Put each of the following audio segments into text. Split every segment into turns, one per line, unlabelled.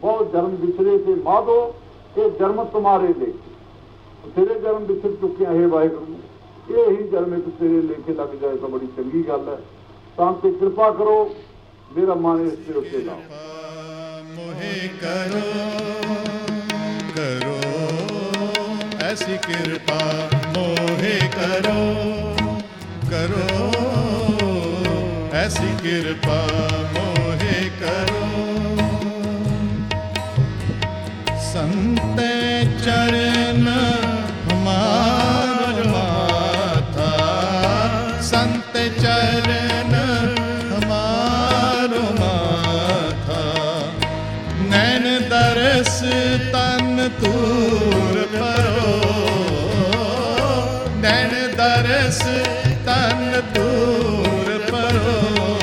बहुत जन्म बिछड़े थे माधो, ये जन्म तुम्हारे लेके, तेरे जन्म बिछड़ चुके हे वाहिगुरू, ये ही जन्म एक तेरे लेके लग जाए तो बड़ी चंगी गल है। संत कृपा करो, मेरा मन इसके उत्ते लाओ।
मोहे करो करो ऐसी कृपा, मोहे करो करो ऐसी कृपा, मोहे करो। संत चरण हमार माथा, संत चरण हमारो माथा, नैन दरस तन तूर परो, नैन दरस तन तूर परो,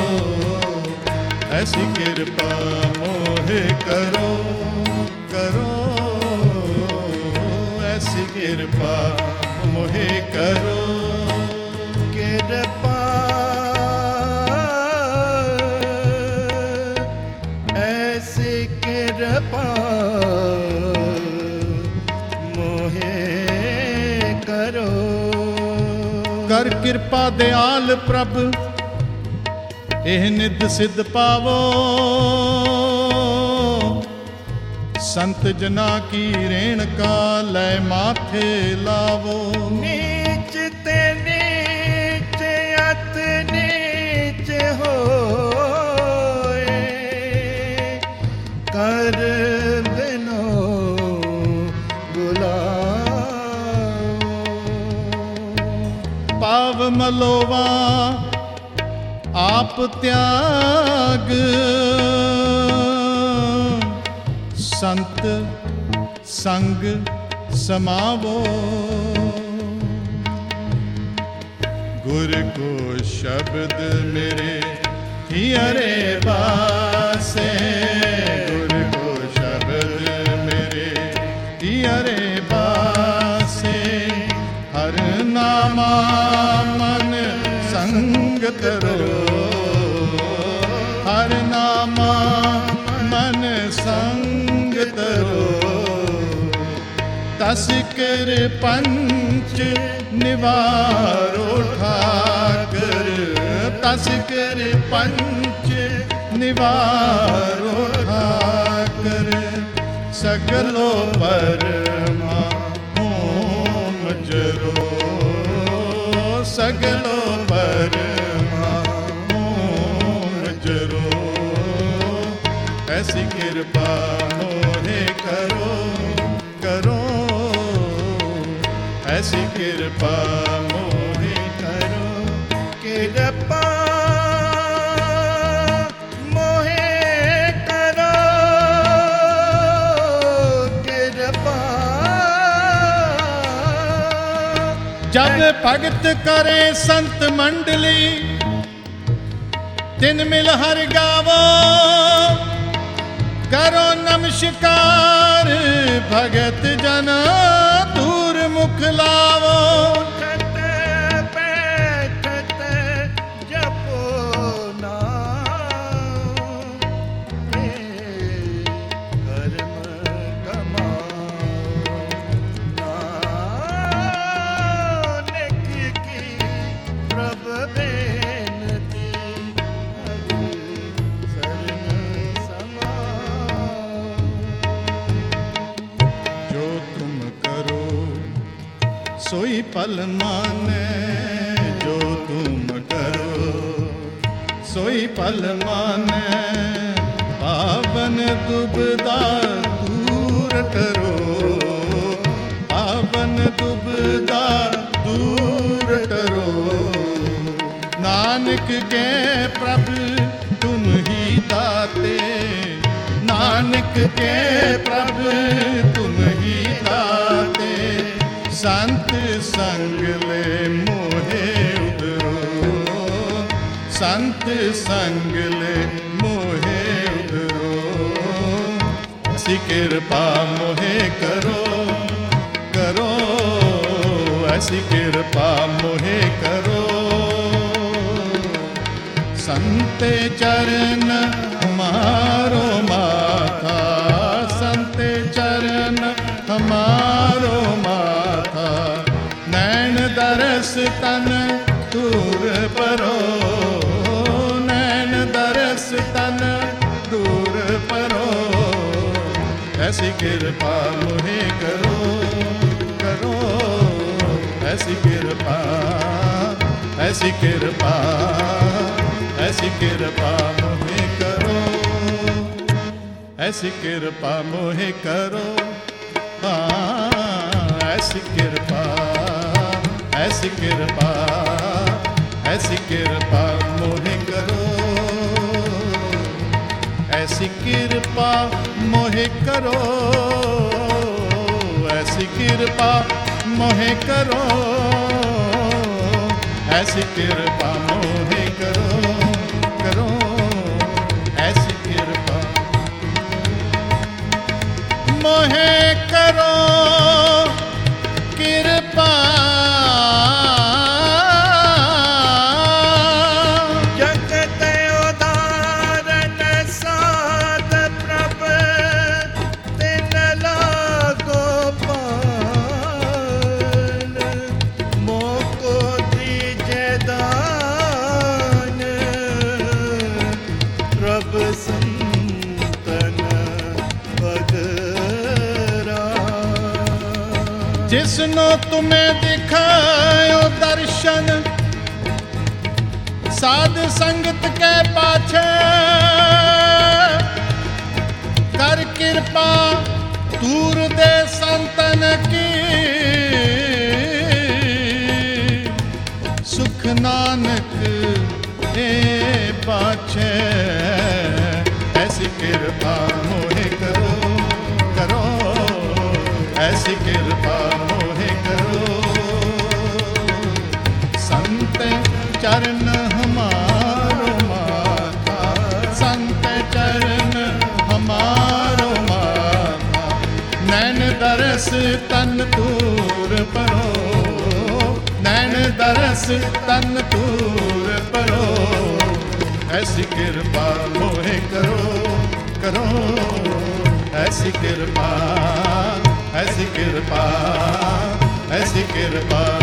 ऐसी कृपा मोहे करो करो ऐसी कृपा मोहे करो।
कृपा ऐसी कृपा मोहे करो।
कर कृपा दयाल प्रभ एह निध सिद्ध पावो, संत जना की रेणका लय माथे लावो।
नीच ते नीच अत नीच होए, कर बिनो बुलाओ।
पाव मलोवा आप त्याग, संत संग समावो। गुर को शब्द मेरे हियरे बासे, गुर को शब्द मेरे हियरे बासे। हर नामा मन संग करो, हर नामा मन संग करो। तस कर पंच निवारो ठाकर, तस कर पंच निवारो ठाकर। सगलो परमा होम जरो, सगलो परमा होम जरो। ऐसी कृपा मोहे करो करो, ऐसी कृपा मोहे करो।
कृपा मोहे करो, कृपा।
जब भगत करे संत मंडली, तिन मिल हर गावो। करो नमस्कार भगत जना, दूर मुख लावो।
उठत बैठत जपो नाम, कर्म कमाओ। नानक की प्रभ बेनती, शरण समाओ।
जो तुम करो सोई फल माने, जो तुम करो सोई फल माने। पावन दुबदा दूर करो, पावन दुबदा दूर करो। नानक के प्रभु तुम ही दाते, नानक के प्रभु तुम ही दाते। संत संग ले मोहे उधरो, संत संग ले मोहे उधरो। ऐसी कृपा मोहे करो करो, ऐसी कृपा मोहे करो। संत चरण हमारो माथा, हमारो माथा, नैन दरस तन दूर परो, नैन दरस तन दूर परो, ऐसी कृपा मोहे करो, करो ऐसी कृपा, ऐसी कृपा, ऐसी कृपा मोहे करो, ऐसी कृपा मोहे करो, हाँ ऐसी कृपा, ऐसी कृपा, ऐसी कृपा मोहे करो, ऐसी कृपा मोहे करो, ऐसी कृपा मोहे करो, ऐसी कृपा मोहे करो, करो ऐसी कृपा मोहे करो, कृपा
जगत उदाहरण साध प्रभ तिन लागो पाल, मोको दीजे दान प्रभ संतन बगरा।
जिसनो तुम्हें दिखायो दर्शन, साध संगत के पाछे, कर कृपा दूर दे संतन की, सुख नानक ए पाछे, ऐसी कृपा मोहे करो, करो ऐसी कृपा मोहे करो, संत चरण हमारो माथा, संत चरण हमारो माथा, नैन दरस तन दूर परो, नैन दरस तन दूर परो, ऐसी कृपा मोहे करो, करो ऐसी कृपा, ऐसी कृपा, ऐसी कृपा